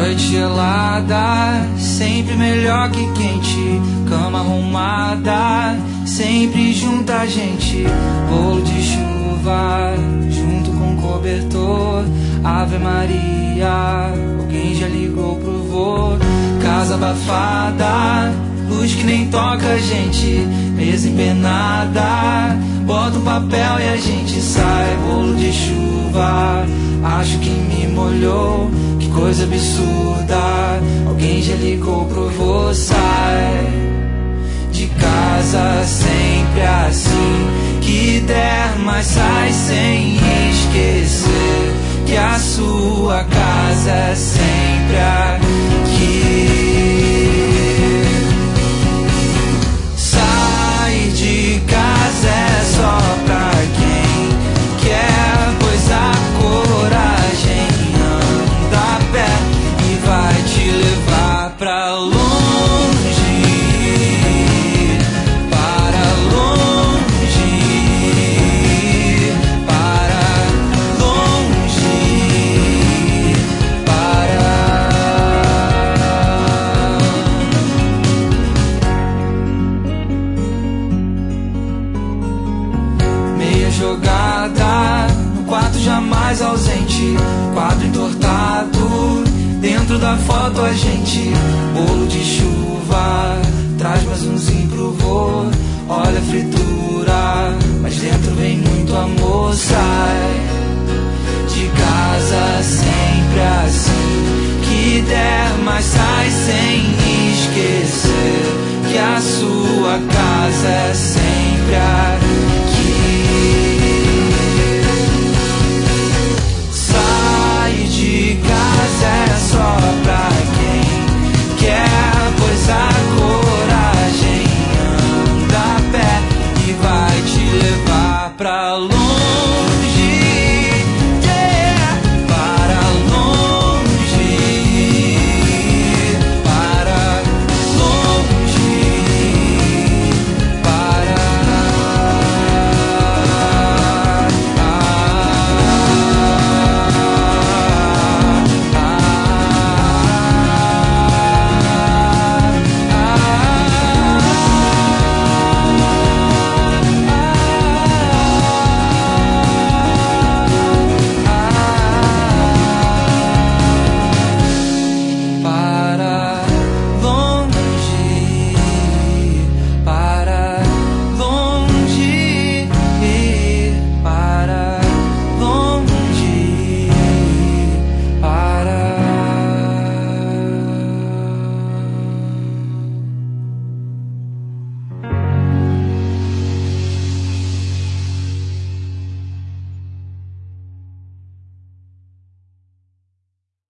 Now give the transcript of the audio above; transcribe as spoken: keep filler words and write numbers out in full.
Noite gelada, sempre melhor que quente. Cama arrumada, sempre junto a gente. Bolo de chuva, junto com cobertor. Ave Maria, alguém já ligou pro vô. Casa abafada, luz que nem toca a gente. Mesa empenada, bota o papel e a gente sai. Bolo de chuva, acho que me molhou. Que coisa absurda, alguém já ligou pro vô. Sai de casa sempre assim, que der, mas sai sem esquecer que a sua casa é sempre aqui. Sai de casa é só pra quem quer, pois a coragem anda a pé e vai te levar pra longe. Jogada no quarto jamais ausente, quadro entortado, dentro da foto a gente. Bolo de chuva, traz mais umzinho pro vô. Olha a fritura, mas dentro vem muito amor. Sai de casa